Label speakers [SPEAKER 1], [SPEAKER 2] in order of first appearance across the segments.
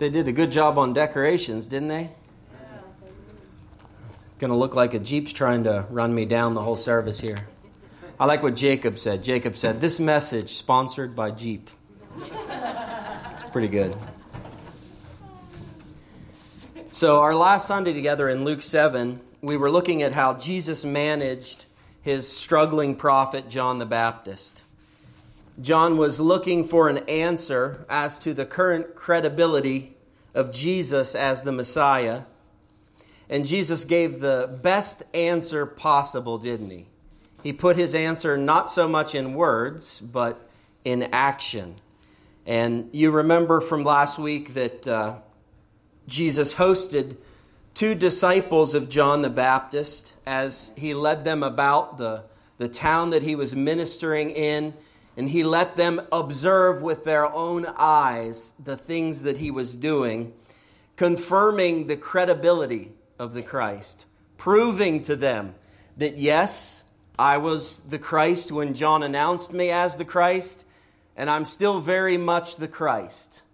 [SPEAKER 1] They did a good job on decorations, didn't they? Going to look like a Jeep's trying to run me down the whole service here. I like what Jacob said. Jacob said, "This message sponsored by Jeep." It's pretty good. So our last Sunday together in Luke 7, we were looking at how Jesus managed his struggling prophet, John the Baptist. John was looking for an answer as to the current credibility of Jesus as the Messiah. And Jesus gave the best answer possible, didn't he? He put his answer not so much in words, but in action. And you remember from last week that Jesus hosted 2 disciples of John the Baptist as he led them about the town that he was ministering in. And he let them observe with their own eyes the things that he was doing, confirming the credibility of the Christ, proving to them that yes, I was the Christ when John announced me as the Christ, and I'm still very much the Christ.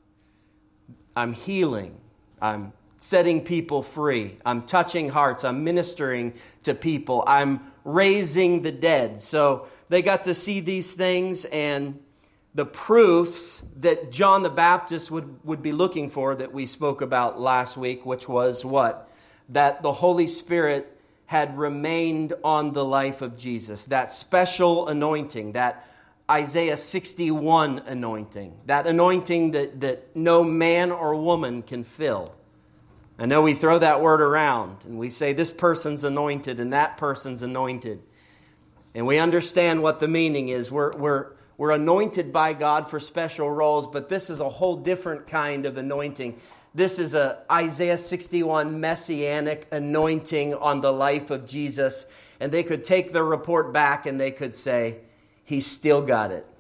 [SPEAKER 1] I'm healing. I'm setting people free. I'm touching hearts. I'm ministering to people. I'm raising the dead. So they got to see these things and the proofs that John the Baptist would be looking for that we spoke about last week, which was what? That the Holy Spirit had remained on the life of Jesus. That special anointing, that Isaiah 61 anointing, that anointing that no man or woman can fill. I know we throw that word around and we say this person's anointed and that person's anointed. And we understand what the meaning is. We're anointed by God for special roles, but this is a whole different kind of anointing. This is a Isaiah 61 messianic anointing on the life of Jesus. And they could take the report back and they could say, He's still got it.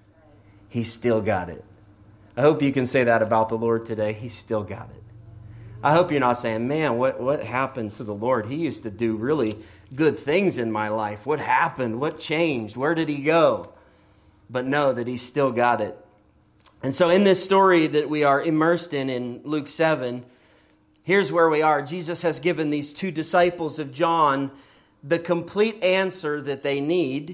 [SPEAKER 1] He's still got it. I hope you can say that about the Lord today. He's still got it. I hope you're not saying, man, what happened to the Lord? He used to do really good things in my life. What happened? What changed? Where did he go? But know that he's still got it. And so in this story that we are immersed in Luke 7, here's where we are. Jesus has given these 2 disciples of John the complete answer that they need.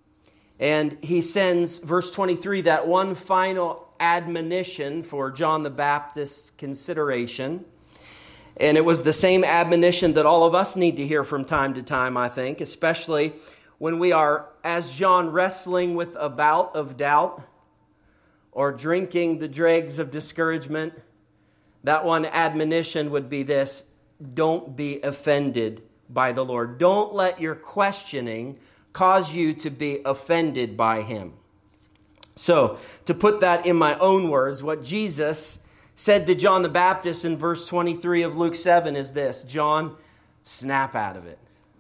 [SPEAKER 1] And he sends, verse 23, that one final admonition for John the Baptist's consideration. And it was the same admonition that all of us need to hear from time to time, I think, especially when we are, as John, wrestling with a bout of doubt or drinking the dregs of discouragement. That one admonition would be this: don't be offended by the Lord. Don't let your questioning cause you to be offended by Him. So, to put that in my own words, what Jesus said to John the Baptist in verse 23 of Luke 7 is this: John, snap out of it.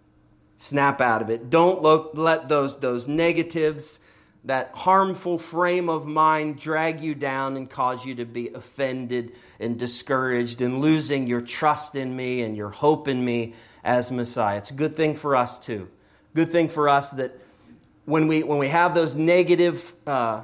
[SPEAKER 1] Snap out of it. Don't let those negatives, that harmful frame of mind drag you down and cause you to be offended and discouraged and losing your trust in me and your hope in me as Messiah. It's a good thing for us too. Good thing for us that when we have those negative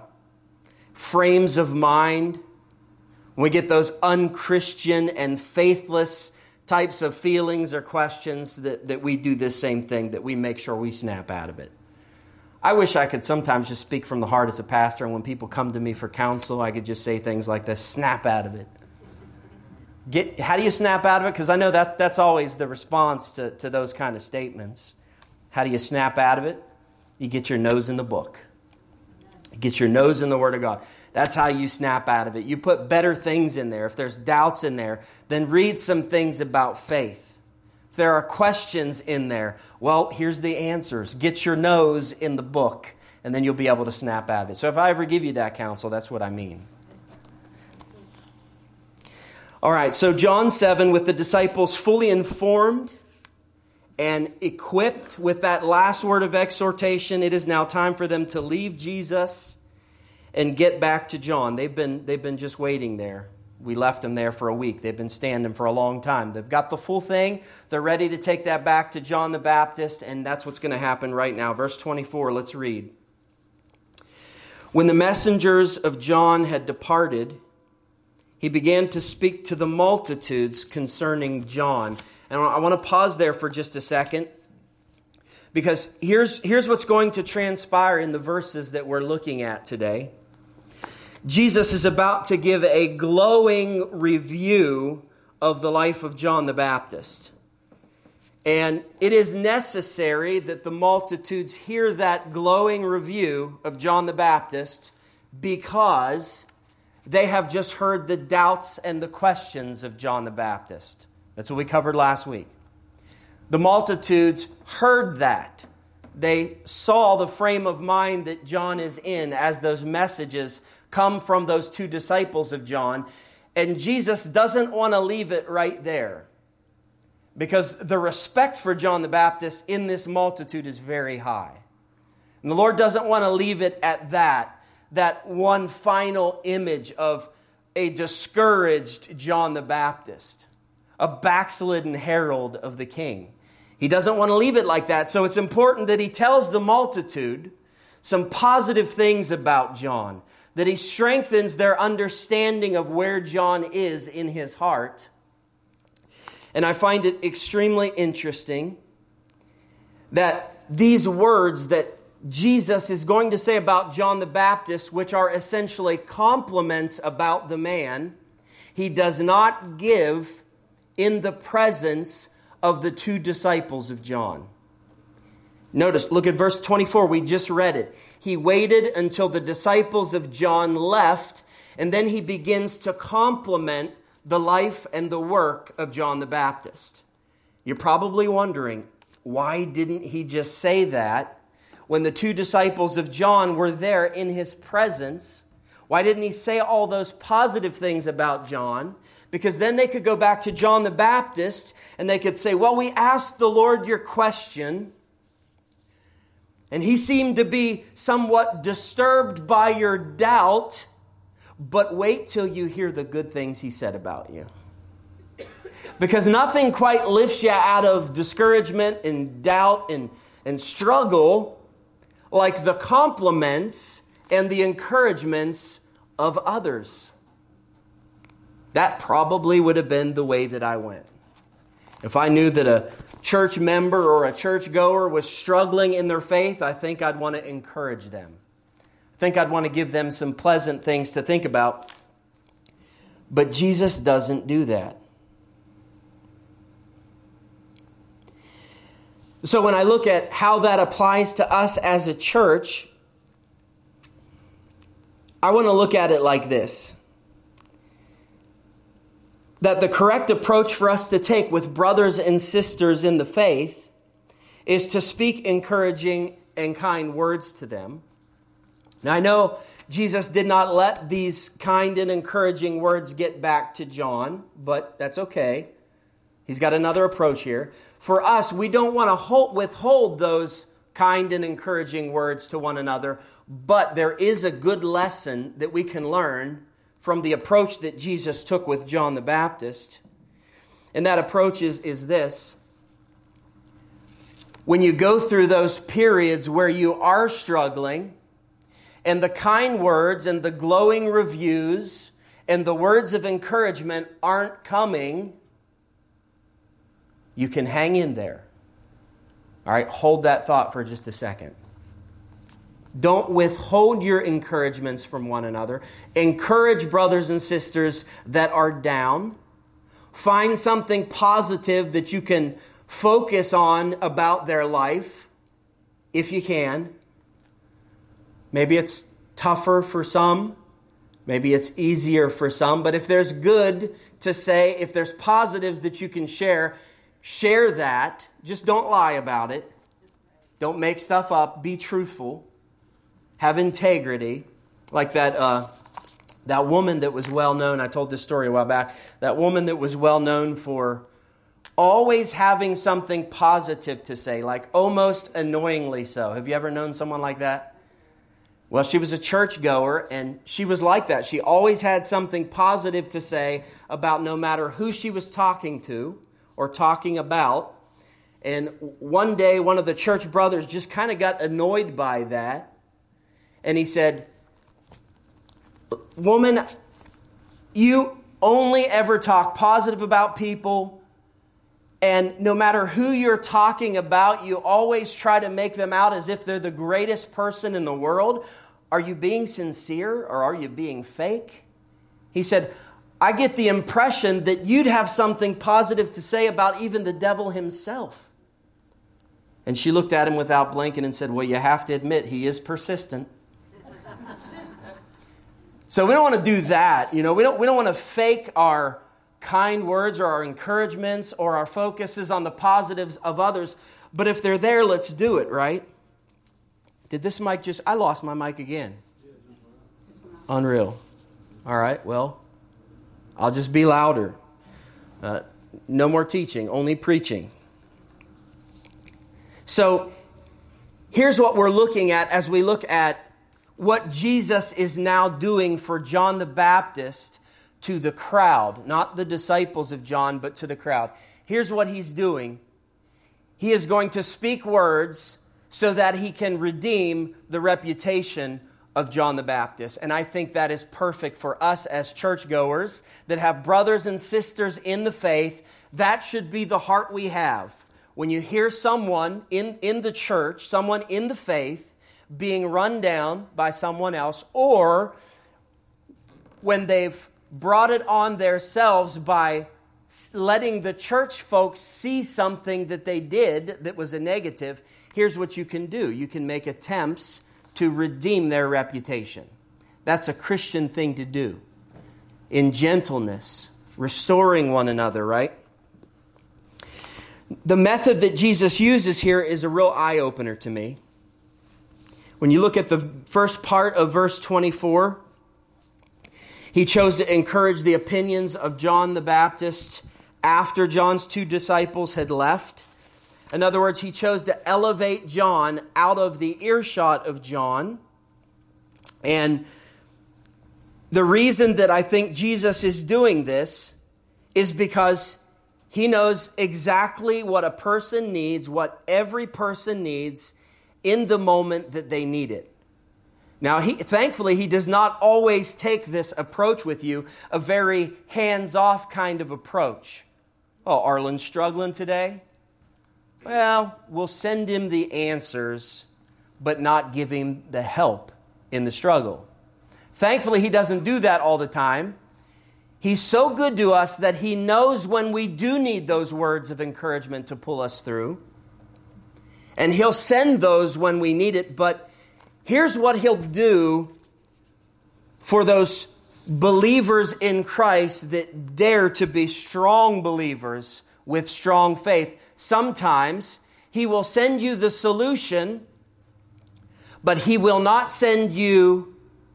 [SPEAKER 1] frames of mind, when we get those unchristian and faithless types of feelings or questions, that we do this same thing, that we make sure we snap out of it. I wish I could sometimes just speak from the heart as a pastor, and when people come to me for counsel, I could just say things like this: snap out of it. How do you snap out of it? Because I know that's always the response to those kind of statements. How do you snap out of it? You get your nose in the book. You get your nose in the Word of God. That's how you snap out of it. You put better things in there. If there's doubts in there, then read some things about faith. If there are questions in there, well, here's the answers. Get your nose in the book, and then you'll be able to snap out of it. So if I ever give you that counsel, that's what I mean. All right, so John 7, with the disciples fully informed and equipped with that last word of exhortation, it is now time for them to leave Jesus and get back to John. They've been just waiting there. We left them there for a week. They've been standing for a long time. They've got the full thing. They're ready to take that back to John the Baptist, and that's what's going to happen right now. Verse 24, let's read. When the messengers of John had departed, he began to speak to the multitudes concerning John. And I want to pause there for just a second, because here's what's going to transpire in the verses that we're looking at today. Jesus is about to give a glowing review of the life of John the Baptist. And it is necessary that the multitudes hear that glowing review of John the Baptist, because they have just heard the doubts and the questions of John the Baptist. That's what we covered last week. The multitudes heard that. They saw the frame of mind that John is in as those messages come from those two disciples of John. And Jesus doesn't want to leave it right there, because the respect for John the Baptist in this multitude is very high. And the Lord doesn't want to leave it at that one final image of a discouraged John the Baptist, a backslidden herald of the King. He doesn't want to leave it like that. So it's important that he tells the multitude some positive things about John, that he strengthens their understanding of where John is in his heart. And I find it extremely interesting that these words that Jesus is going to say about John the Baptist, which are essentially compliments about the man, he does not give in the presence of the two disciples of John. Notice, look at verse 24. We just read it. He waited until the disciples of John left, and then he begins to compliment the life and the work of John the Baptist. You're probably wondering, why didn't he just say that when the two disciples of John were there in his presence? Why didn't he say all those positive things about John? Because then they could go back to John the Baptist and they could say, well, we asked the Lord your question, and he seemed to be somewhat disturbed by your doubt, but wait till you hear the good things he said about you. Because nothing quite lifts you out of discouragement and doubt and struggle like the compliments and the encouragements of others. That probably would have been the way that I went. If I knew that a church member or a church goer was struggling in their faith, I think I'd want to encourage them. I think I'd want to give them some pleasant things to think about. But Jesus doesn't do that. So when I look at how that applies to us as a church, I want to look at it like this. That the correct approach for us to take with brothers and sisters in the faith is to speak encouraging and kind words to them. Now, I know Jesus did not let these kind and encouraging words get back to John, but that's okay. He's got another approach here. For us, we don't want to withhold those kind and encouraging words to one another, but there is a good lesson that we can learn from the approach that Jesus took with John the Baptist. And that approach is this. When you go through those periods where you are struggling, and the kind words and the glowing reviews and the words of encouragement aren't coming, you can hang in there. All right, hold that thought for just a second. Don't withhold your encouragements from one another. Encourage brothers and sisters that are down. Find something positive that you can focus on about their life, if you can. Maybe it's tougher for some. Maybe it's easier for some. But if there's good to say, if there's positives that you can share that. Just don't lie about it. Don't make stuff up. Be truthful. Have integrity. Like that woman that was well known. I told this story a while back. That woman that was well known for always having something positive to say, like almost annoyingly so. Have you ever known someone like that? Well, she was a churchgoer, and she was like that. She always had something positive to say about no matter who she was talking to or talking about. And one day, one of the church brothers just kind of got annoyed by that. And he said, "Woman, you only ever talk positive about people. And no matter who you're talking about, you always try to make them out as if they're the greatest person in the world. Are you being sincere or are you being fake? He said, I get the impression that you'd have something positive to say about even the devil himself. And she looked at him without blinking and said, well, you have to admit he is persistent. So we don't want to do that. We don't want to fake our kind words or our encouragements or our focuses on the positives of others. But if they're there, let's do it, right? Did this mic I lost my mic again. Unreal. All right, well, I'll just be louder. No more teaching, only preaching. So here's what we're looking at as we look at what Jesus is now doing for John the Baptist to the crowd, not the disciples of John, but to the crowd. Here's what he's doing. He is going to speak words so that he can redeem the reputation of John the Baptist. And I think that is perfect for us as churchgoers that have brothers and sisters in the faith. That should be the heart we have. When you hear someone in the church, someone in the faith, being run down by someone else, or when they've brought it on themselves by letting the church folks see something that they did that was a negative, here's what you can do. You can make attempts to redeem their reputation. That's a Christian thing to do. In gentleness, restoring one another, right? The method that Jesus uses here is a real eye-opener to me. When you look at the first part of verse 24, he chose to encourage the opinions of John the Baptist after John's two disciples had left. In other words, he chose to elevate John out of the earshot of John. And the reason that I think Jesus is doing this is because he knows exactly what a person needs, what every person needs in the moment that they need it. Now, thankfully, he does not always take this approach with you, a very hands-off kind of approach. Oh, Arlen's struggling today? Well, we'll send him the answers, but not give him the help in the struggle. Thankfully, he doesn't do that all the time. He's so good to us that he knows when we do need those words of encouragement to pull us through. And he'll send those when we need it. But here's what he'll do for those believers in Christ that dare to be strong believers with strong faith. Sometimes he will send you the solution, but he will not send you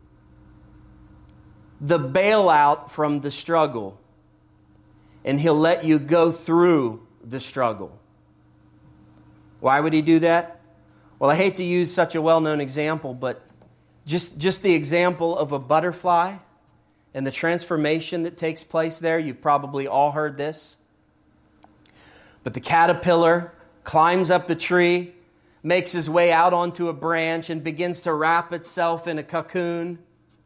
[SPEAKER 1] the bailout from the struggle. And he'll let you go through the struggle. Why would he do that? Well, I hate to use such a well-known example, but just the example of a butterfly and the transformation that takes place there. You've probably all heard this. But the caterpillar climbs up the tree, makes his way out onto a branch, and begins to wrap itself in a cocoon.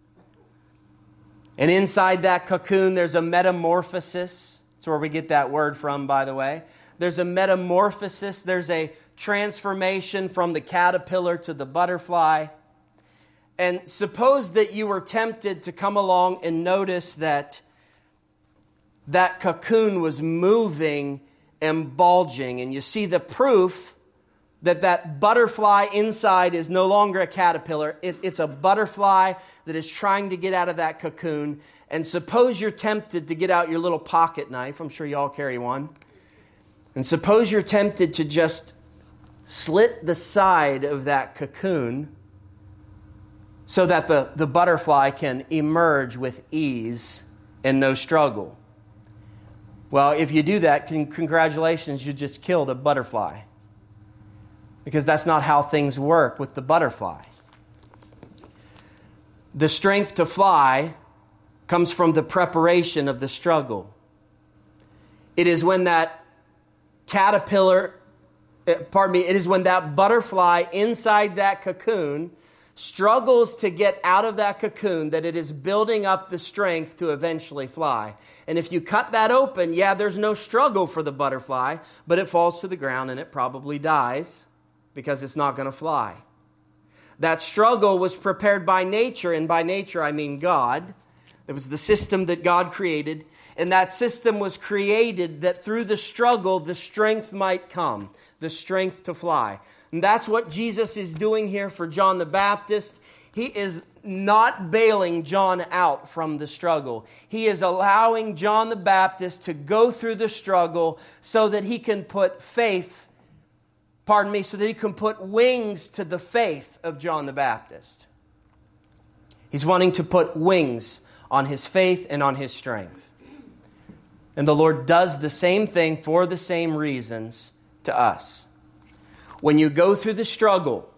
[SPEAKER 1] And inside that cocoon, there's a metamorphosis. That's where we get that word from, by the way. There's a metamorphosis. There's a transformation from the caterpillar to the butterfly. And suppose that you were tempted to come along and notice that that cocoon was moving and bulging. And you see the proof that that butterfly inside is no longer a caterpillar. It's a butterfly that is trying to get out of that cocoon. And suppose you're tempted to get out your little pocket knife. I'm sure you all carry one. And suppose you're tempted to just slit the side of that cocoon so that the butterfly can emerge with ease and no struggle. Well, if you do that, congratulations, you just killed a butterfly. Because that's not how things work with the butterfly. The strength to fly comes from the preparation of the struggle. It is when that it is when that butterfly inside that cocoon struggles to get out of that cocoon that it is building up the strength to eventually fly. And if you cut that open, yeah, there's no struggle for the butterfly, but it falls to the ground and it probably dies because it's not going to fly. That struggle was prepared by nature, and by nature I mean God. It was the system that God created, and that system was created that through the struggle, the strength might come, the strength to fly. And that's what Jesus is doing here for John the Baptist. He is not bailing John out from the struggle. He is allowing John the Baptist to go through the struggle so that he can put so that he can put wings to the faith of John the Baptist. He's wanting to put wings on his faith and on his strength. And the Lord does the same thing for the same reasons to us. When you go through the struggle,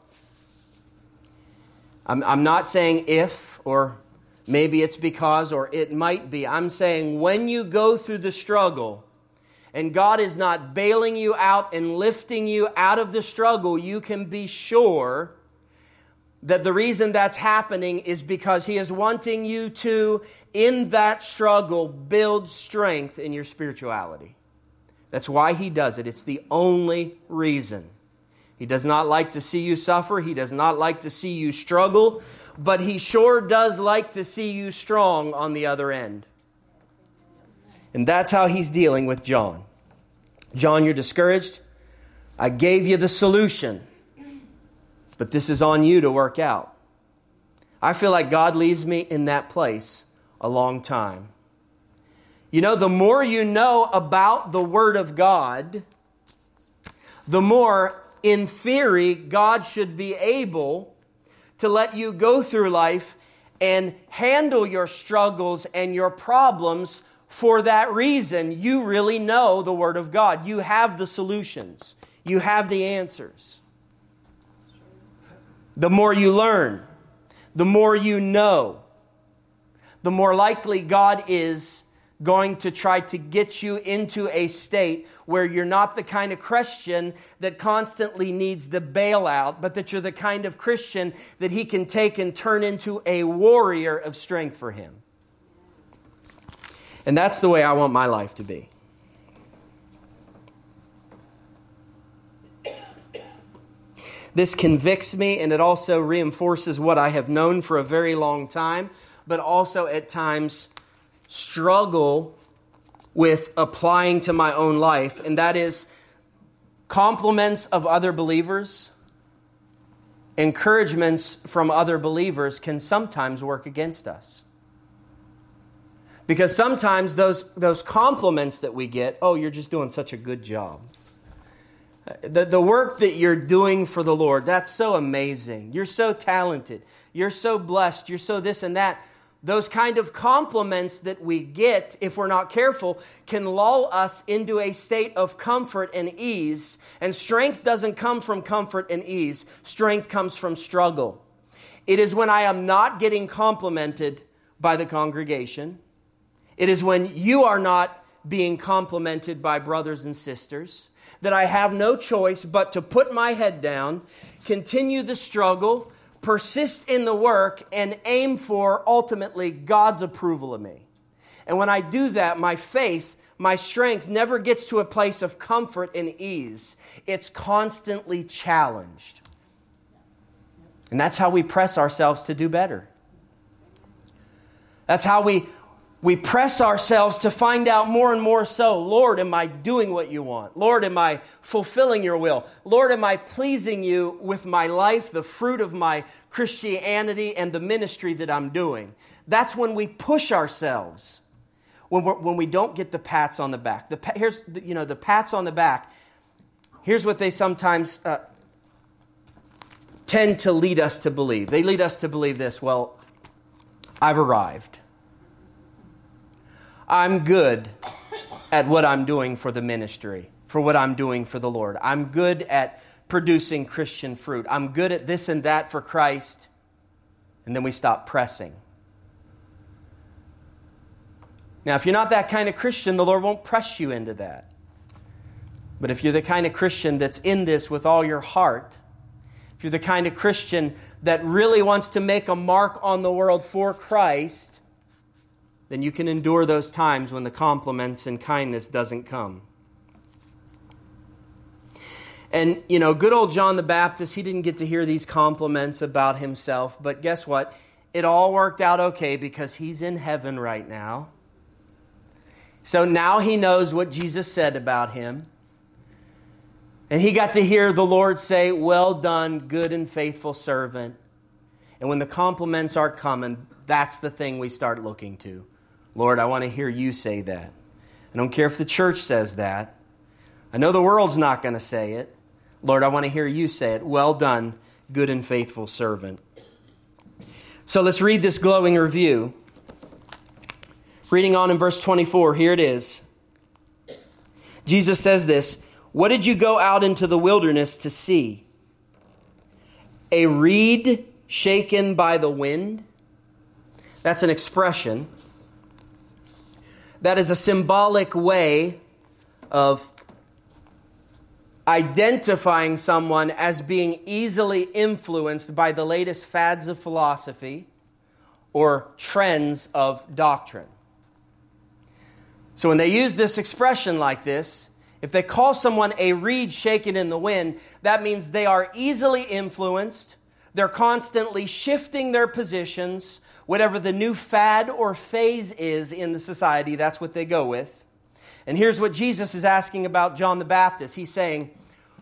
[SPEAKER 1] I'm not saying if, or maybe it's because, or it might be. I'm saying when you go through the struggle, and God is not bailing you out and lifting you out of the struggle, you can be sure that the reason that's happening is because He is wanting you to, in that struggle, build strength in your spirituality. That's why He does it. It's the only reason. He does not like to see you suffer. He does not like to see you struggle. But He sure does like to see you strong on the other end. And that's how He's dealing with John. John, you're discouraged. I gave you the solution. But this is on you to work out. I feel like God leaves me in that place a long time. You know, the more you know about the Word of God, the more, in theory, God should be able to let you go through life and handle your struggles and your problems for that reason. You really know the Word of God. You have the solutions. You have the answers. The more you learn, the more you know, the more likely God is going to try to get you into a state where you're not the kind of Christian that constantly needs the bailout, but that you're the kind of Christian that He can take and turn into a warrior of strength for Him. And that's the way I want my life to be. This convicts me, and it also reinforces what I have known for a very long time, but also at times struggle with applying to my own life, and that is compliments of other believers, encouragements from other believers can sometimes work against us. Because sometimes those compliments that we get, oh, you're just doing such a good job. The work that you're doing for the Lord, that's so amazing. You're so talented. You're so blessed. You're so this and that. Those kind of compliments that we get, if we're not careful, can lull us into a state of comfort and ease. And strength doesn't come from comfort and ease. Strength comes from struggle. It is when I am not getting complimented by the congregation. It is when you are not being complimented by brothers and sisters that I have no choice but to put my head down, continue the struggle, persist in the work, and aim for, ultimately, God's approval of me. And when I do that, my faith, my strength never gets to a place of comfort and ease. It's constantly challenged. And that's how we press ourselves to do better. That's how we press ourselves to find out more and more so, Lord, am I doing what you want? Lord, am I fulfilling your will? Lord, am I pleasing you with my life, the fruit of my Christianity and the ministry that I'm doing? That's when we push ourselves, when we don't get the pats on the back. The pats on the back, here's what they sometimes tend to lead us to believe. They lead us to believe this, well, I've arrived. I'm good at what I'm doing for the ministry, for what I'm doing for the Lord. I'm good at producing Christian fruit. I'm good at this and that for Christ. And then we stop pressing. Now, if you're not that kind of Christian, the Lord won't press you into that. But if you're the kind of Christian that's in this with all your heart, if you're the kind of Christian that really wants to make a mark on the world for Christ, then you can endure those times when the compliments and kindness doesn't come. And, good old John the Baptist, he didn't get to hear these compliments about himself. But guess what? It all worked out okay because he's in heaven right now. So now he knows what Jesus said about him. And he got to hear the Lord say, "Well done, good and faithful servant." And when the compliments aren't coming, that's the thing we start looking to. Lord, I want to hear you say that. I don't care if the church says that. I know the world's not going to say it. Lord, I want to hear you say it. Well done, good and faithful servant. So let's read this glowing review. Reading on in verse 24, here it is. Jesus says this, "What did you go out into the wilderness to see? A reed shaken by the wind?" That's an expression. That is a symbolic way of identifying someone as being easily influenced by the latest fads of philosophy or trends of doctrine. So when they use this expression like this, if they call someone a reed shaken in the wind, that means they are easily influenced. They're constantly shifting their positions. Whatever the new fad or phase is in the society, that's what they go with. And here's what Jesus is asking about John the Baptist. He's saying,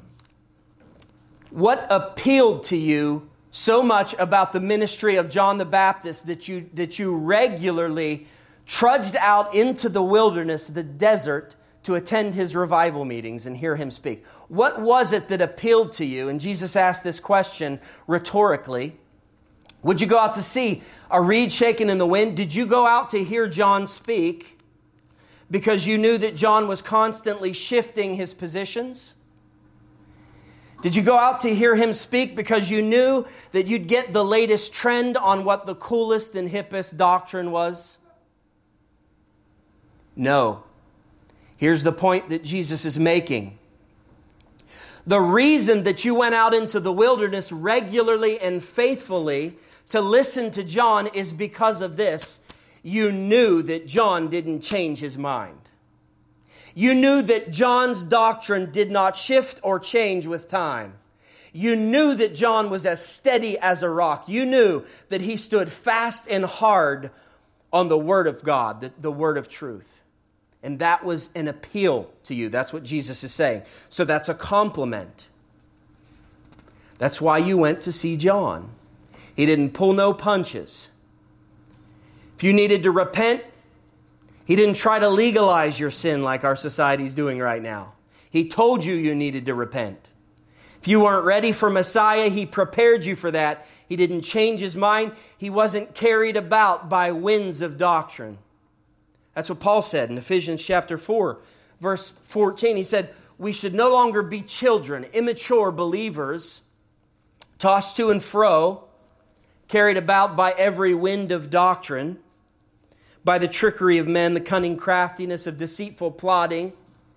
[SPEAKER 1] what appealed to you so much about the ministry of John the Baptist that you regularly trudged out into the wilderness, the desert, to attend his revival meetings and hear him speak? What was it that appealed to you? And Jesus asked this question rhetorically. Would you go out to see a reed shaken in the wind? Did you go out to hear John speak because you knew that John was constantly shifting his positions? Did you go out to hear him speak because you knew that you'd get the latest trend on what the coolest and hippest doctrine was? No. Here's the point that Jesus is making. The reason that you went out into the wilderness regularly and faithfully to listen to John is because of this. You knew that John didn't change his mind. You knew that John's doctrine did not shift or change with time. You knew that John was as steady as a rock. You knew that he stood fast and hard on the Word of God, the Word of truth. And that was an appeal to you. That's what Jesus is saying. So that's a compliment. That's why you went to see John. He didn't pull no punches. If you needed to repent, he didn't try to legalize your sin like our society's doing right now. He told you needed to repent. If you weren't ready for Messiah, he prepared you for that. He didn't change his mind. He wasn't carried about by winds of doctrine. That's what Paul said in Ephesians chapter 4, verse 14. He said, we should no longer be children, immature believers, tossed to and fro, carried about by every wind of doctrine, by the trickery of men, the cunning craftiness of deceitful plotting,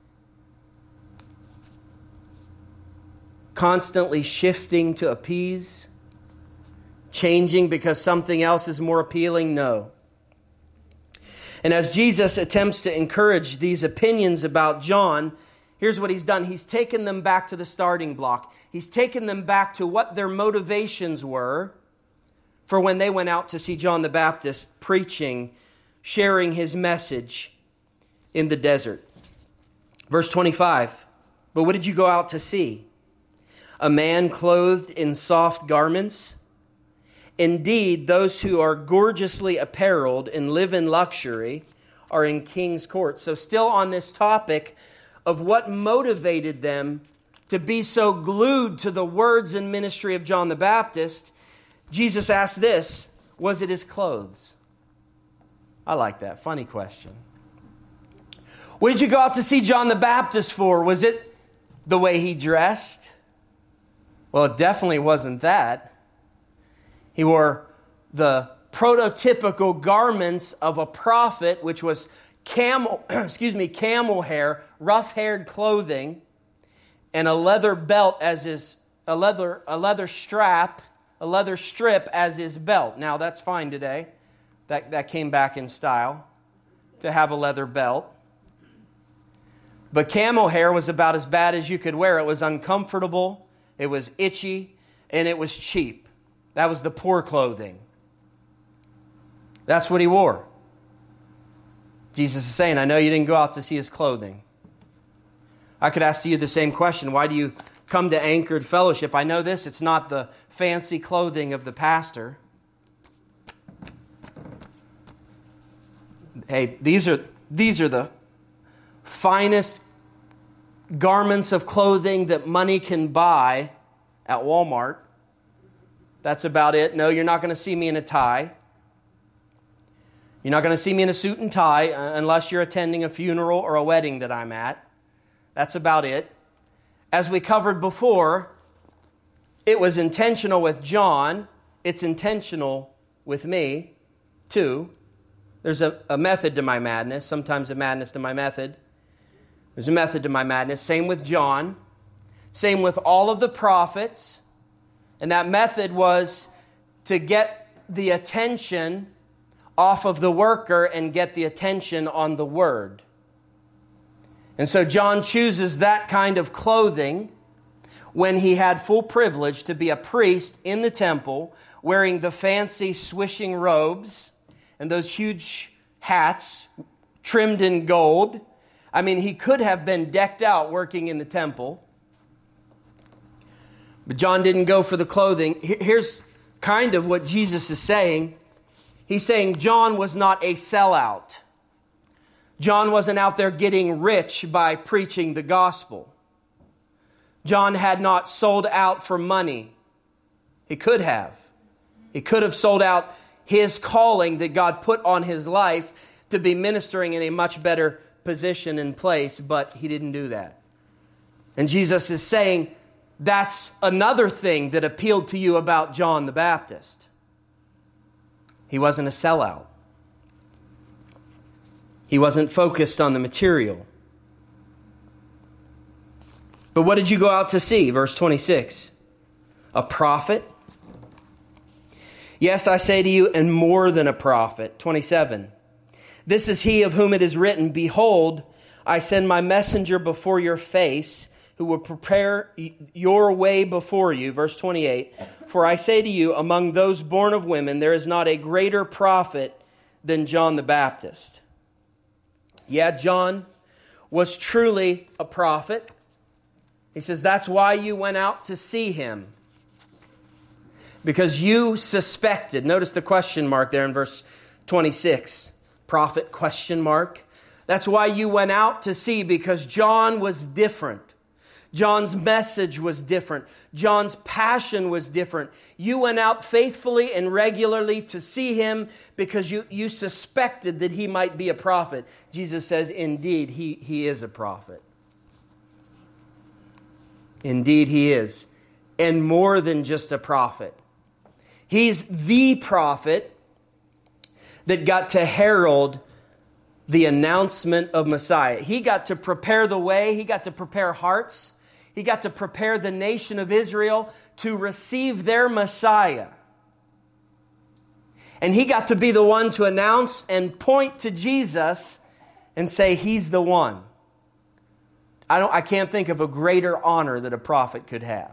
[SPEAKER 1] constantly shifting to appease, changing because something else is more appealing. No. And as Jesus attempts to encourage these opinions about John, here's what he's done. He's taken them back to the starting block. He's taken them back to what their motivations were for when they went out to see John the Baptist preaching, sharing his message in the desert. Verse 25, but what did you go out to see? A man clothed in soft garments? Indeed, those who are gorgeously apparelled and live in luxury are in king's courts. So still on this topic of what motivated them to be so glued to the words and ministry of John the Baptist, Jesus asked this, was it his clothes? I like that. Funny question. What did you go out to see John the Baptist for? Was it the way he dressed? Well, it definitely wasn't that. He wore the prototypical garments of a prophet, which was camel hair, rough-haired clothing, and a leather belt as his a leather strap, a leather strip as his belt. Now that's fine today. That came back in style to have a leather belt. But camel hair was about as bad as you could wear. It was uncomfortable, it was itchy, and it was cheap. That was the poor clothing. That's what he wore. Jesus is saying, I know you didn't go out to see his clothing. I could ask you the same question. Why do you come to Anchored Fellowship? I know this, it's not the fancy clothing of the pastor. Hey, these are the finest garments of clothing that money can buy at Walmart. That's about it. No, you're not going to see me in a tie. You're not going to see me in a suit and tie unless you're attending a funeral or a wedding that I'm at. That's about it. As we covered before, it was intentional with John. It's intentional with me, too. There's a method to my madness, sometimes a madness to my method. There's a method to my madness. Same with John. Same with all of the prophets. And that method was to get the attention off of the worker and get the attention on the word. And so John chooses that kind of clothing when he had full privilege to be a priest in the temple, wearing the fancy swishing robes and those huge hats trimmed in gold. I mean, he could have been decked out working in the temple. But John didn't go for the clothing. Here's kind of what Jesus is saying. He's saying John was not a sellout. John wasn't out there getting rich by preaching the gospel. John had not sold out for money. He could have. He could have sold out his calling that God put on his life to be ministering in a much better position and place, but he didn't do that. And Jesus is saying that's another thing that appealed to you about John the Baptist. He wasn't a sellout. He wasn't focused on the material. But what did you go out to see? Verse 26. A prophet? Yes, I say to you, and more than a prophet. 27. This is he of whom it is written, Behold, I send my messenger before your face, who will prepare your way before you. Verse 28. For I say to you, among those born of women, there is not a greater prophet than John the Baptist. Yeah, John was truly a prophet. He says, that's why you went out to see him. Because you suspected. Notice the question mark there in verse 26. Prophet question mark. That's why you went out to see, because John was different. John's message was different. John's passion was different. You went out faithfully and regularly to see him because you suspected that he might be a prophet. Jesus says, indeed, he is a prophet. Indeed, he is. And more than just a prophet. He's the prophet that got to herald the announcement of Messiah. He got to prepare the way. He got to prepare hearts. He got to prepare the nation of Israel to receive their Messiah. And he got to be the one to announce and point to Jesus and say, he's the one. I can't think of a greater honor that a prophet could have.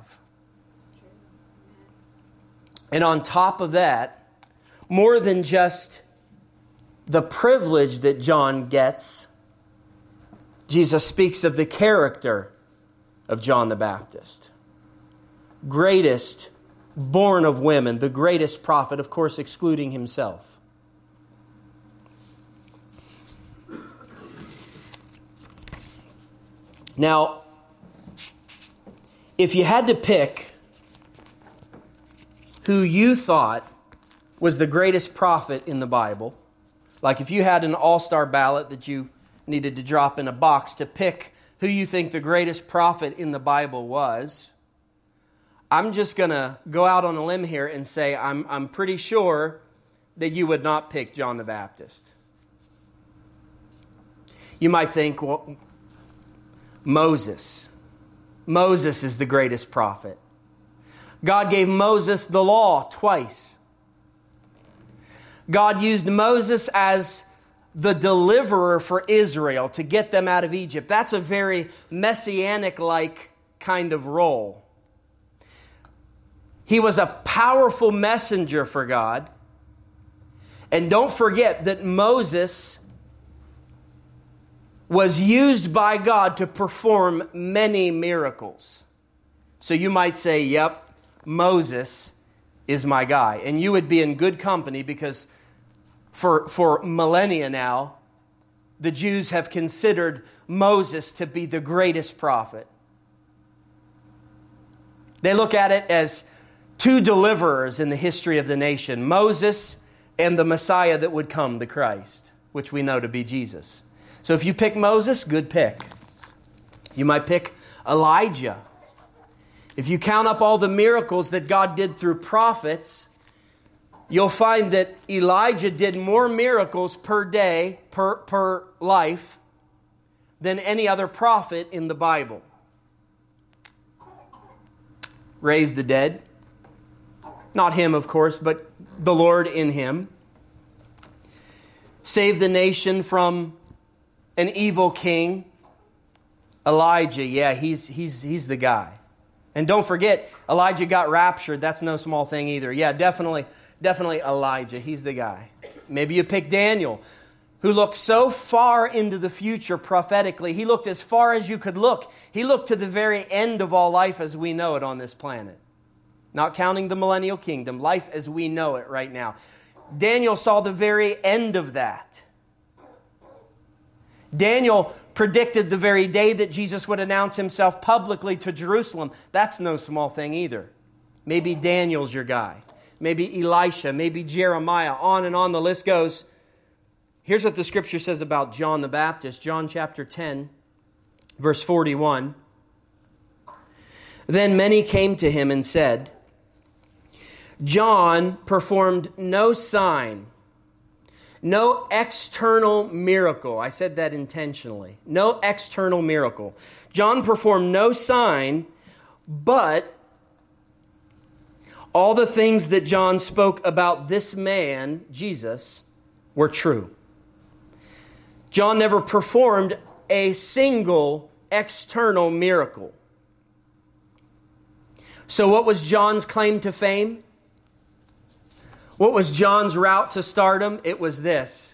[SPEAKER 1] And on top of that, more than just the privilege that John gets, Jesus speaks of the character of John the Baptist. Greatest born of women, the greatest prophet, of course, excluding himself. Now, if you had to pick who you thought was the greatest prophet in the Bible, like if you had an all-star ballot that you needed to drop in a box to pick who you think the greatest prophet in the Bible was, I'm just going to go out on a limb here and say I'm pretty sure that you would not pick John the Baptist. You might think, well, Moses is the greatest prophet. God gave Moses the law twice. God used Moses as the deliverer for Israel to get them out of Egypt. That's a very messianic-like kind of role. He was a powerful messenger for God. And don't forget that Moses was used by God to perform many miracles. So you might say, yep, Moses is my guy. And you would be in good company because for millennia now, the Jews have considered Moses to be the greatest prophet. They look at it as two deliverers in the history of the nation, Moses and the Messiah that would come, the Christ, which we know to be Jesus. So if you pick Moses, good pick. You might pick Elijah. If you count up all the miracles that God did through prophets, you'll find that Elijah did more miracles per day, per life, than any other prophet in the Bible. Raised the dead. Not him, of course, but the Lord in him. Saved the nation from an evil king. Elijah, yeah, he's the guy. And don't forget, Elijah got raptured. That's no small thing either. Yeah, definitely Elijah. He's the guy. Maybe you pick Daniel, who looked so far into the future prophetically. He looked as far as you could look. He looked to the very end of all life as we know it on this planet. Not counting the millennial kingdom, life as we know it right now. Daniel saw the very end of that. Daniel predicted the very day that Jesus would announce himself publicly to Jerusalem. That's no small thing either. Maybe Daniel's your guy. Maybe Elisha, maybe Jeremiah, on and on the list goes. Here's what the scripture says about John the Baptist. John chapter 10, verse 41. Then many came to him and said, John performed no sign, no external miracle. I said that intentionally. No external miracle. John performed no sign, but all the things that John spoke about this man, Jesus, were true. John never performed a single external miracle. So what was John's claim to fame? What was John's route to stardom? It was this.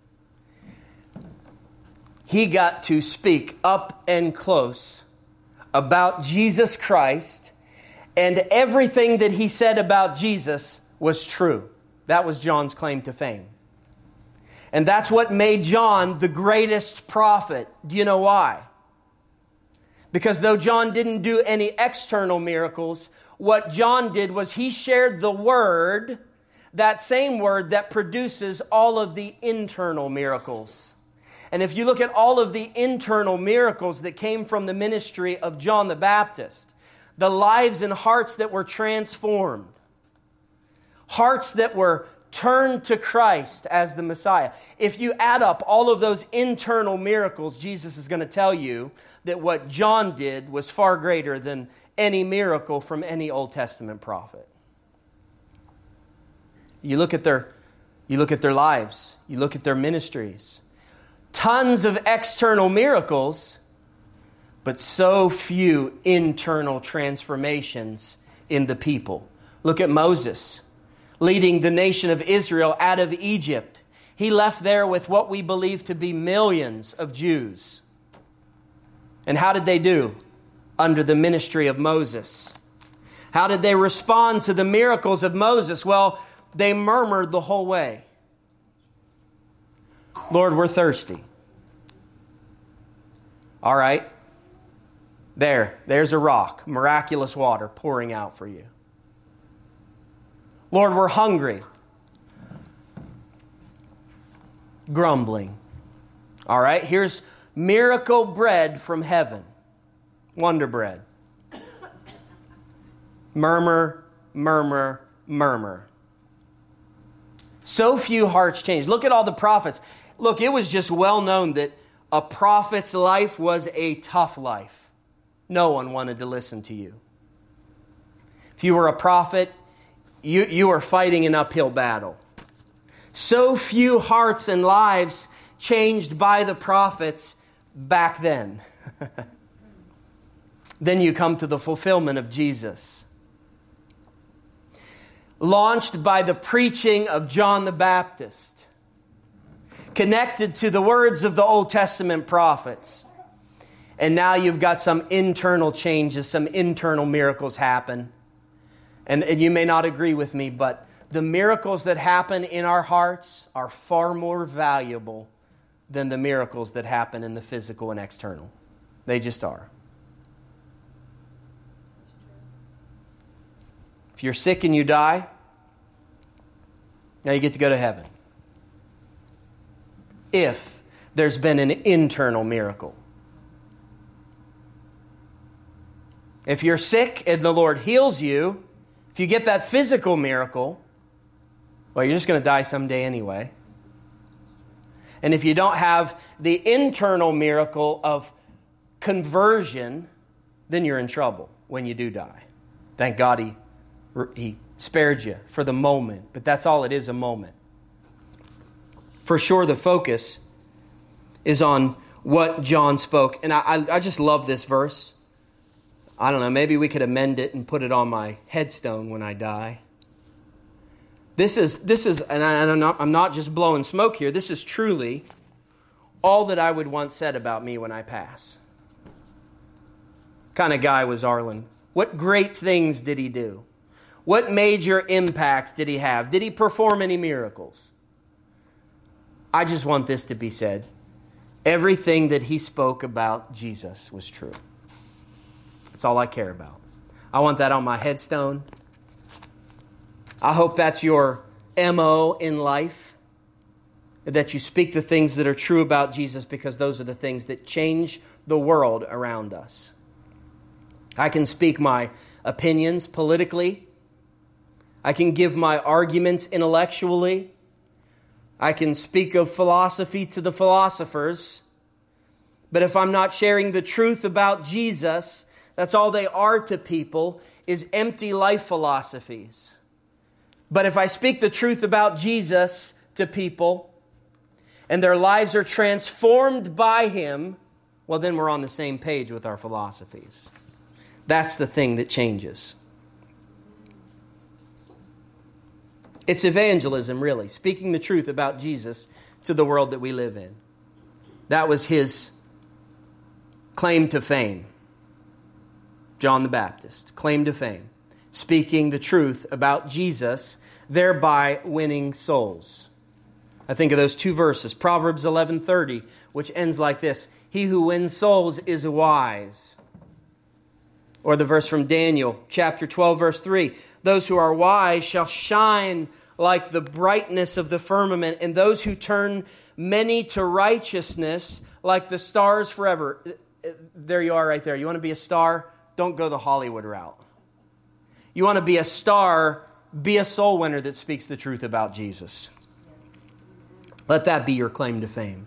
[SPEAKER 1] He got to speak up and close about Jesus Christ, and everything that he said about Jesus was true. That was John's claim to fame. And that's what made John the greatest prophet. Do you know why? Because though John didn't do any external miracles, what John did was he shared the word, that same word that produces all of the internal miracles. And if you look at all of the internal miracles that came from the ministry of John the Baptist, the lives and hearts that were transformed, hearts that were turned to Christ as the Messiah. If you add up all of those internal miracles, Jesus is going to tell you that what John did was far greater than any miracle from any Old Testament prophet. You look at their lives, you look at their ministries. Tons of external miracles, but so few internal transformations in the people. Look at Moses, leading the nation of Israel out of Egypt. He left there with what we believe to be millions of Jews. And how did they do under the ministry of Moses? How did they respond to the miracles of Moses? Well, they murmured the whole way. Lord, we're thirsty. All right. There's a rock, miraculous water pouring out for you. Lord, we're hungry. Grumbling. All right, here's miracle bread from heaven. Wonder bread. Murmur, murmur, murmur. So few hearts changed. Look at all the prophets. Look, it was just well known that a prophet's life was a tough life. No one wanted to listen to you. If you were a prophet, you were fighting an uphill battle. So few hearts and lives changed by the prophets back then. Then you come to the fulfillment of Jesus. Launched by the preaching of John the Baptist. Connected to the words of the Old Testament prophets. And now you've got some internal changes, some internal miracles happen. And you may not agree with me, but the miracles that happen in our hearts are far more valuable than the miracles that happen in the physical and external. They just are. If you're sick and you die, now you get to go to heaven. If there's been an internal miracle. If you're sick and the Lord heals you, if you get that physical miracle, well, you're just going to die someday anyway. And if you don't have the internal miracle of conversion, then you're in trouble when you do die. Thank God He spared you for the moment, but that's all it is, a moment. For sure, the focus is on what John spoke. And I just love this verse. I don't know, maybe we could amend it and put it on my headstone when I die. This is, and I'm not just blowing smoke here. This is truly all that I would want said about me when I pass. What kind of guy was Arlen? What great things did he do? What major impacts did he have? Did he perform any miracles? I just want this to be said. Everything that he spoke about Jesus was true. That's all I care about. I want that on my headstone. I hope that's your MO in life. That you speak the things that are true about Jesus, because those are the things that change the world around us. I can speak my opinions politically. I can give my arguments intellectually. I can speak of philosophy to the philosophers. But if I'm not sharing the truth about Jesus, that's all they are to people, is empty life philosophies. But if I speak the truth about Jesus to people, and their lives are transformed by Him, well, then we're on the same page with our philosophies. That's the thing that changes. It's evangelism, really. Speaking the truth about Jesus to the world that we live in. That was his claim to fame. John the Baptist, claim to fame. Speaking the truth about Jesus, thereby winning souls. I think of those two verses. Proverbs 11:30, which ends like this. He who wins souls is wise. Or the verse from Daniel, chapter 12, verse 3. Those who are wise shall shine like the brightness of the firmament, and those who turn many to righteousness like the stars forever. There you are right there. You want to be a star? Don't go the Hollywood route. You want to be a star? Be a soul winner that speaks the truth about Jesus. Let that be your claim to fame.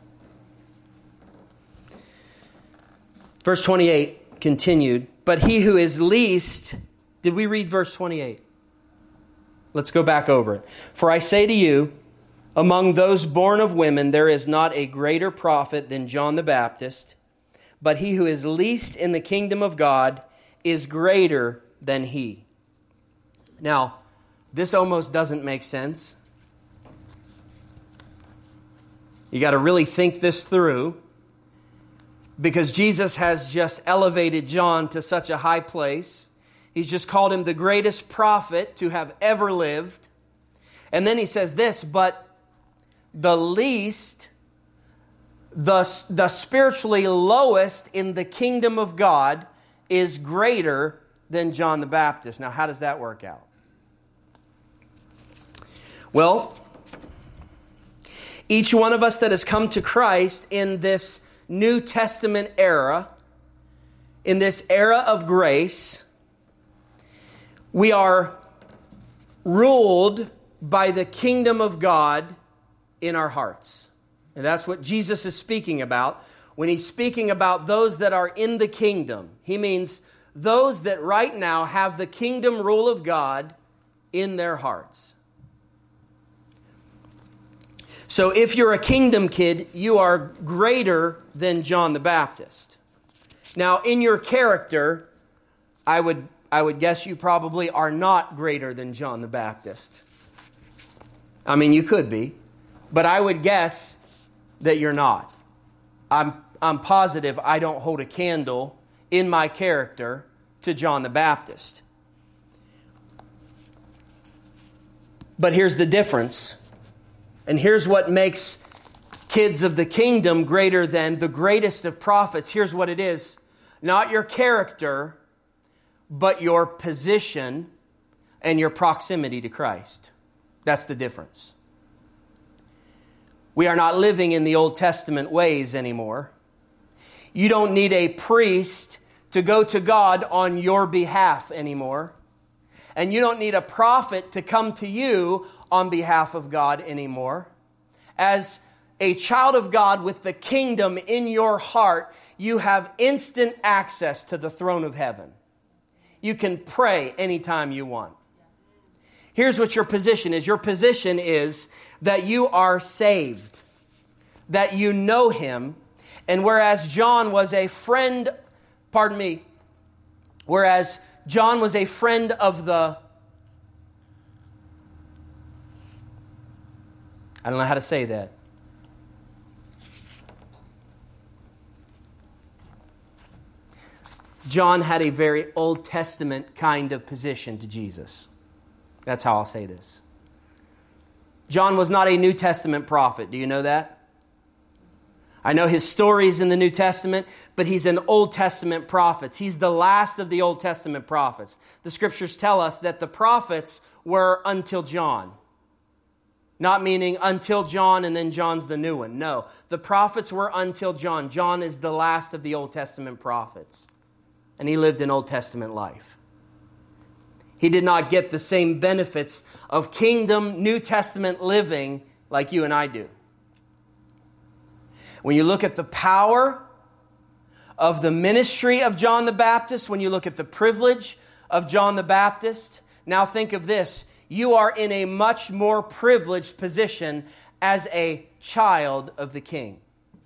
[SPEAKER 1] Verse 28 continued. But he who is least... Did we read verse 28? Let's go back over it. For I say to you, among those born of women, there is not a greater prophet than John the Baptist. But he who is least in the kingdom of God is greater than he. Now, this almost doesn't make sense. You got to really think this through. Because Jesus has just elevated John to such a high place. He's just called him the greatest prophet to have ever lived. And then he says this, but the least, the spiritually lowest in the kingdom of God is greater than John the Baptist. Now, how does that work out? Well, each one of us that has come to Christ in this New Testament era, in this era of grace, we are ruled by the kingdom of God in our hearts. And that's what Jesus is speaking about. When he's speaking about those that are in the kingdom, he means those that right now have the kingdom rule of God in their hearts. So if you're a kingdom kid, you are greater than John the Baptist. Now, in your character, I would guess you probably are not greater than John the Baptist. I mean, you could be, but I would guess that you're not. I'm positive I don't hold a candle in my character to John the Baptist. But here's the difference. And here's what makes kids of the kingdom greater than the greatest of prophets. Here's what it is. Not your character, but your position and your proximity to Christ. That's the difference. We are not living in the Old Testament ways anymore. You don't need a priest to go to God on your behalf anymore. And you don't need a prophet to come to you on behalf of God anymore. As a child of God with the kingdom in your heart, you have instant access to the throne of heaven. You can pray anytime you want. Here's what your position is. Your position is that you are saved, that you know Him. And whereas John was a friend of the, I don't know how to say that. John had a very Old Testament kind of position to Jesus. That's how I'll say this. John was not a New Testament prophet. Do you know that? I know his stories in the New Testament, but he's an Old Testament prophet. He's the last of the Old Testament prophets. The Scriptures tell us that the prophets were until John. Not meaning until John and then John's the new one. No, the prophets were until John. John is the last of the Old Testament prophets. And he lived an Old Testament life. He did not get the same benefits of kingdom New Testament living like you and I do. When you look at the power of the ministry of John the Baptist, when you look at the privilege of John the Baptist, now think of this. You are in a much more privileged position as a child of the King.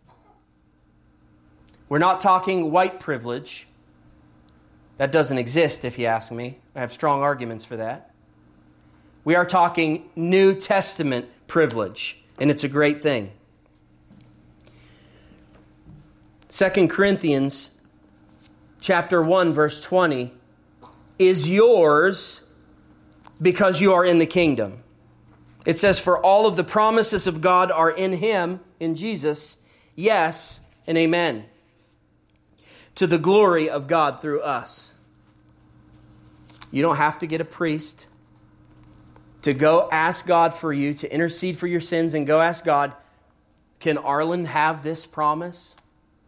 [SPEAKER 1] We're not talking white privilege. That doesn't exist, if you ask me. I have strong arguments for that. We are talking New Testament privilege, and it's a great thing. 2 Corinthians chapter 1, verse 20, is yours because you are in the kingdom. It says, for all of the promises of God are in Him, in Jesus, yes and amen, to the glory of God through us. You don't have to get a priest to go ask God for you, to intercede for your sins and go ask God, can Arlen have this promise?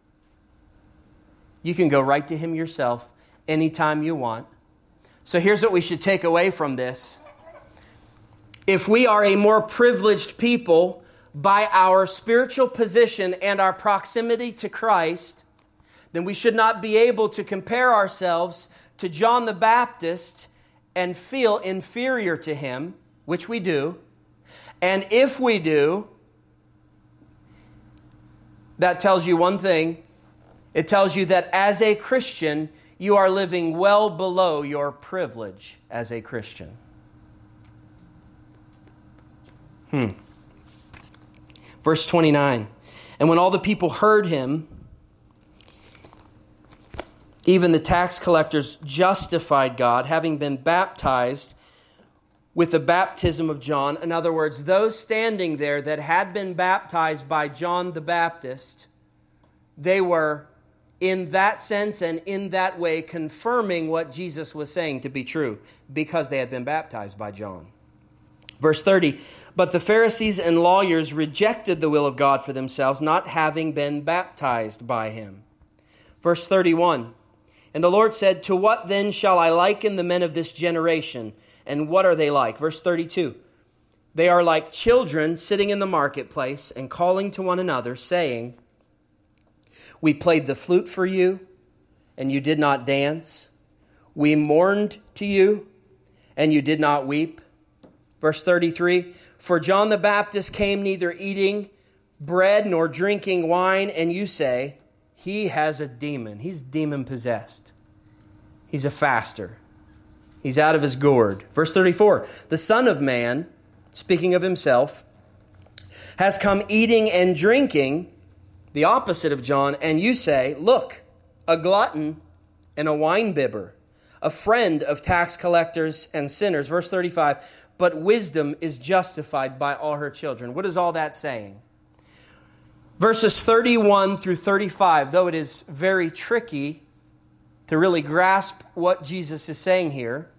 [SPEAKER 1] You can go right to Him yourself anytime you want. So here's what we should take away from this. If we are a more privileged people by our spiritual position and our proximity to Christ, then we should not be able to compare ourselves to John the Baptist and feel inferior to him, which we do. And if we do, that tells you one thing. It tells you that as a Christian, you are living well below your privilege as a Christian. Verse 29. And when all the people heard him, even the tax collectors justified God, having been baptized with the baptism of John. In other words, those standing there that had been baptized by John the Baptist, they were in that sense and in that way confirming what Jesus was saying to be true because they had been baptized by John. Verse 30, but the Pharisees and lawyers rejected the will of God for themselves, not having been baptized by him. Verse 31, and the Lord said, to what then shall I liken the men of this generation? And what are they like? Verse 32, they are like children sitting in the marketplace and calling to one another, saying, we played the flute for you, and you did not dance. We mourned to you, and you did not weep. Verse 33, for John the Baptist came neither eating bread nor drinking wine, and you say, he has a demon. He's demon-possessed. He's a faster. He's out of his gourd. Verse 34, the Son of Man, speaking of himself, has come eating and drinking, the opposite of John, and you say, look, a glutton and a winebibber, a friend of tax collectors and sinners. Verse 35, but wisdom is justified by all her children. What is all that saying? Verses 31 through 35, though it is very tricky to really grasp what Jesus is saying here,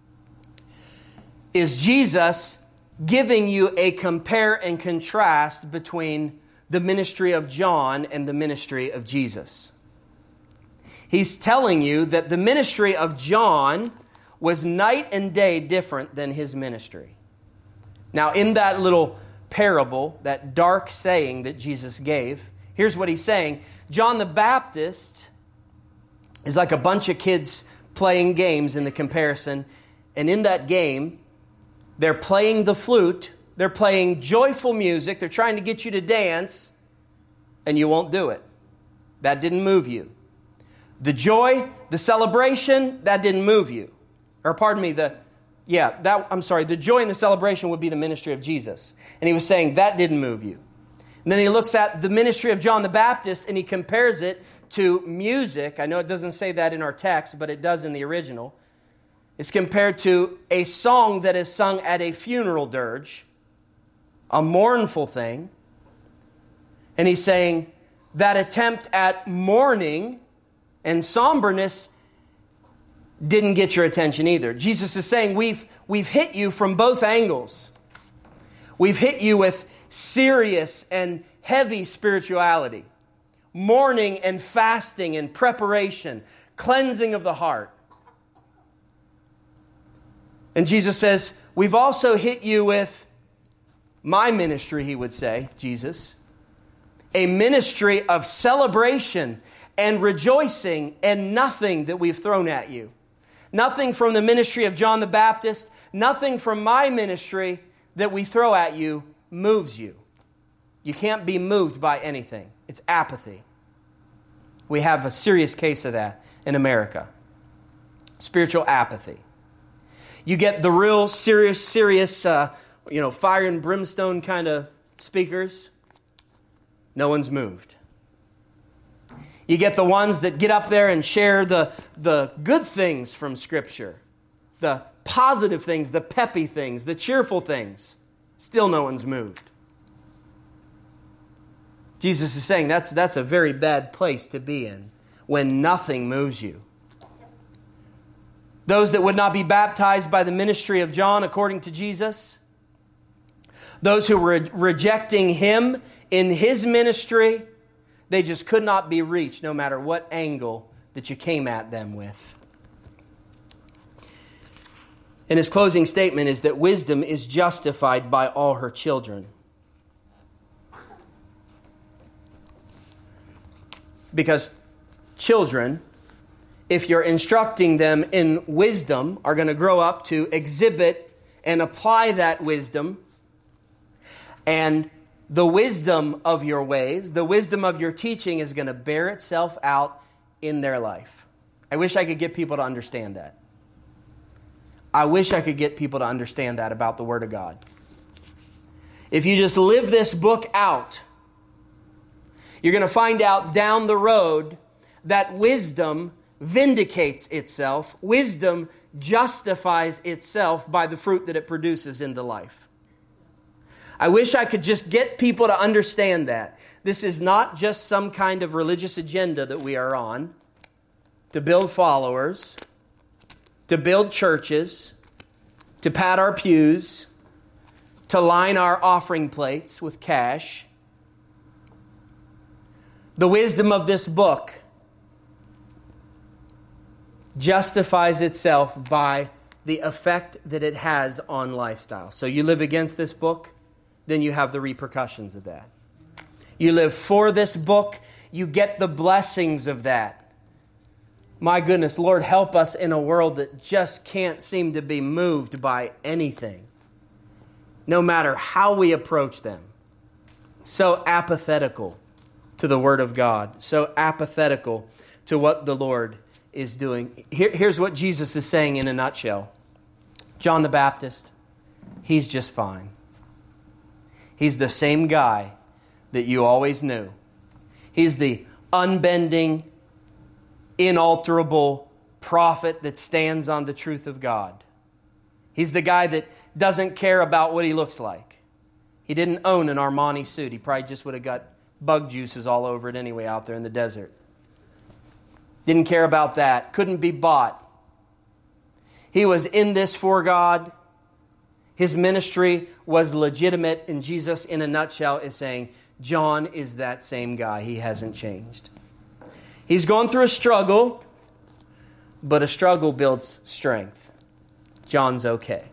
[SPEAKER 1] is Jesus giving you a compare and contrast between the ministry of John and the ministry of Jesus. He's telling you that the ministry of John was night and day different than his ministry. Now, in that little parable, that dark saying that Jesus gave, here's what he's saying. John the Baptist is like a bunch of kids playing games in the comparison. And in that game, they're playing the flute. They're playing joyful music. They're trying to get you to dance, and you won't do it. That didn't move you. The joy, the celebration, that didn't move you. Or pardon me, the joy and the celebration would be the ministry of Jesus. And he was saying that didn't move you. And then he looks at the ministry of John the Baptist and he compares it to music. I know it doesn't say that in our text, but it does in the original. It's compared to a song that is sung at a funeral dirge, a mournful thing. And he's saying that attempt at mourning and somberness didn't get your attention either. Jesus is saying we've hit you from both angles. We've hit you with serious and heavy spirituality, mourning and fasting and preparation, cleansing of the heart. And Jesus says, we've also hit you with my ministry, he would say, Jesus, a ministry of celebration and rejoicing and nothing that we've thrown at you. Nothing from the ministry of John the Baptist, nothing from my ministry that we throw at you moves you. You can't be moved by anything. It's apathy. We have a serious case of that in America. Spiritual apathy. You get the real serious, fire and brimstone kind of speakers. No one's moved. You get the ones that get up there and share the good things from Scripture, the positive things, the peppy things, the cheerful things. Still no one's moved. Jesus is saying that's a very bad place to be in when nothing moves you. Those that would not be baptized by the ministry of John according to Jesus, those who were rejecting him in his ministry, they just could not be reached no matter what angle that you came at them with. And his closing statement is that wisdom is justified by all her children. Because children, if you're instructing them in wisdom, are going to grow up to exhibit and apply that wisdom. And the wisdom of your ways, the wisdom of your teaching is going to bear itself out in their life. I wish I could get people to understand that. I wish I could get people to understand that about the Word of God. If you just live this book out, you're going to find out down the road that wisdom vindicates itself. Wisdom justifies itself by the fruit that it produces into life. I wish I could just get people to understand that. This is not just some kind of religious agenda that we are on to build followers, to build churches, to pad our pews, to line our offering plates with cash. The wisdom of this book justifies itself by the effect that it has on lifestyle. So you live against this book, then you have the repercussions of that. You live for this book, you get the blessings of that. My goodness, Lord, help us in a world that just can't seem to be moved by anything, no matter how we approach them. So apathetical to the Word of God, so apathetical to what the Lord is doing. Here's what Jesus is saying in a nutshell. John the Baptist, he's just fine. He's the same guy that you always knew. He's the unbending, inalterable prophet that stands on the truth of God. He's the guy that doesn't care about what he looks like. He didn't own an Armani suit. He probably just would have got bug juices all over it anyway out there in the desert. Didn't care about that. Couldn't be bought. He was in this for God. His ministry was legitimate, and Jesus, in a nutshell, is saying, John is that same guy. He hasn't changed. He's gone through a struggle, but a struggle builds strength. John's okay.